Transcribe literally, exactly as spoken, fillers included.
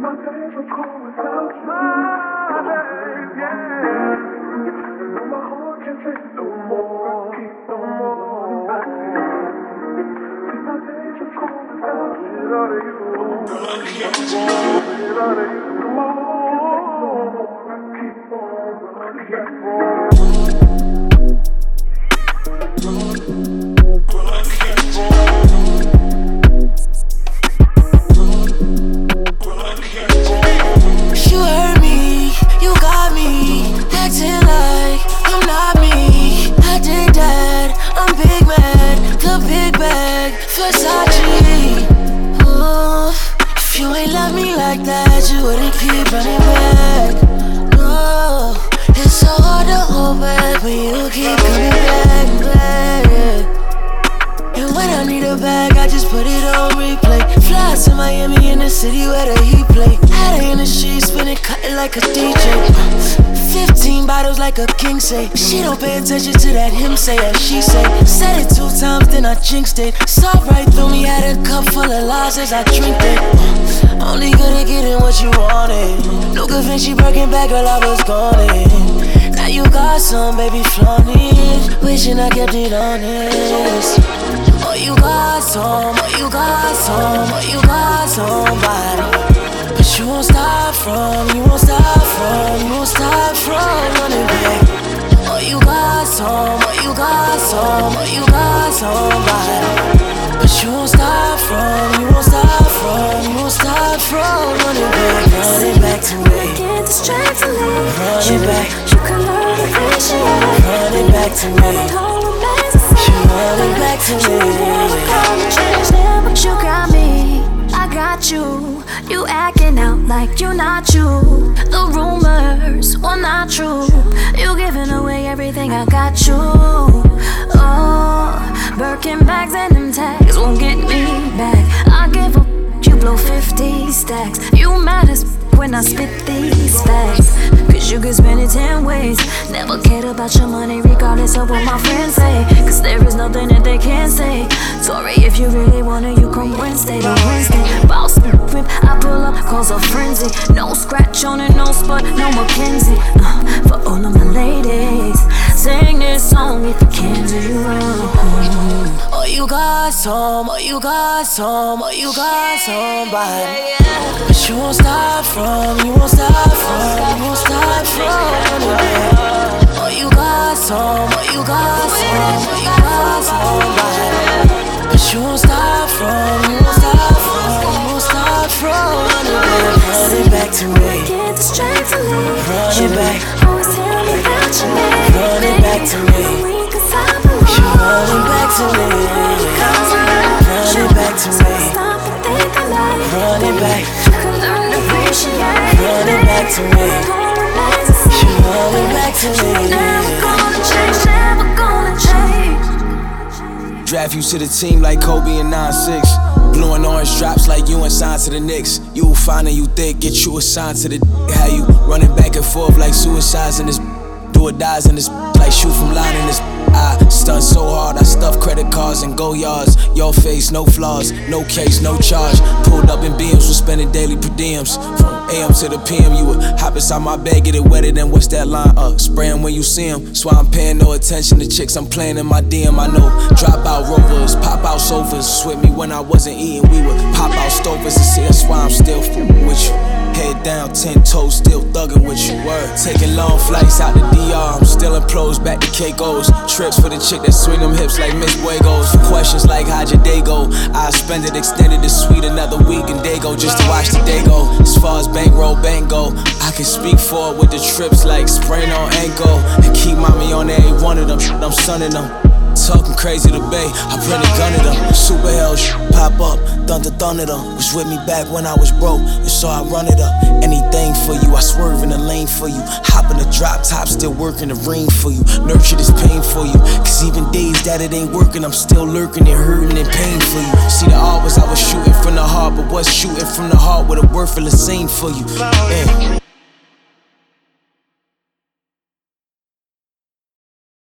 my days are cold without you. My days, yeah. But my heart can't take no more. Keep no more back to you. See, my days are cold without you. Get out of you. Get out of you. Come on. Keep on. Keep on. Like that, you wouldn't keep running back. No, it's so hard to hold back, but you keep coming back and back. And when I need a bag, I just put it on replay. Fly to Miami in the city where the heat play. Had her in the sheets, spinning, cutting like a D J. Fifteen bottles like a king say. She don't pay attention to that him say or she say. Said it two times, then I jinxed it. Saw right through me, had a cup full of lies as I drink it. Only good at getting what you wanted. No good Vinci Birkin back, girl, I was gone it. Now you got some, baby, flaunt it. Wishing I kept it honest. Oh, you got some, oh, you got some, oh, you got somebody. But you won't stop from, you won't stop from, you won't stop from running back. Oh, you got some, oh, you got some, oh, you got somebody. But you won't stop from, you won't stop from, you won't stop from running back, running back to me. Get distracted, running back. You can learn to appreciate. Running back to me. She running back to me. You got me, I got you. You acting out like you're not you. The rumors were not true. You giving away everything, I got you. Oh, Birkin bags and them tags won't get me back. I give a you blow fifty stacks. You mad as when I spit these facts. Cause you could spend it ten ways. Never cared about your money regardless of what my friends say. Cause there is nothing that they can't say. Tory, if you really want it, you come Wednesday to Wednesday. Boss whip, I pull up, cause a frenzy. No scratch on it, no spot, no Mackenzie. uh, For all of my ladies, sing this song if you can do you wrong. Oh, you got some, oh, you got some, oh, you got somebody. But you won't stop from, you won't stop from, you won't stop from running back. Oh, you got some, oh, you got some, oh, you got somebody. But you won't stop from, you won't stop from, you won't stop from running back, running back to me. Get distracted, running back. Always tell me about your name. Running back to me. She running back to me. Running back to me. Running back. Running back to me. She running back to me. Never gonna change, never gonna change. Draft you to the team like Kobe and nine six. Blowing orange drops like you assigned to the Knicks. You fine and you thick, get you assigned to the d- How you running back and forth like suicides in this. Do or dies in this like shoot from line in this. I stunt so hard, I stuff credit cards and go yards. Your face, no flaws, no case, no charge. Pulled up in beams, was spending daily per diems. From A M to the P M, you would hop inside my bed, get it wetter than what's that line? Uh, spraying when you see him. That's why I'm paying no attention to chicks I'm playing in my D M. I know drop out rovers, pop out sofas. With me when I wasn't eating, we would pop out stovers. And see, that's why I'm still f***ing with you. Head down, ten toes, still thuggin' with you. Word. Taking long flights out the D R, I'm still in pros, back to Caicos. Trips for the chick that swing them hips like Miss Buegos. For questions like how'd your day go? I spend it, extended the suite another week and day go just to watch the day go. As far as bankroll, bank go, I can speak for it with the trips like sprain on ankle. And keep mommy on every one of them, I'm sunning them. Talking crazy to Bay, I put a gun at them. Super hell sh- pop up, thunder thunder them. Was with me back when I was broke, and so I run it up. Anything for you, I swerve in the lane for you. Hop in the drop top, still working the rain for you. Nurture this pain for you, cause even days that it ain't working, I'm still lurking and hurting and pain for you. See the art was I was shooting from the heart, but was shooting from the heart with a worthless aim for you. Yeah.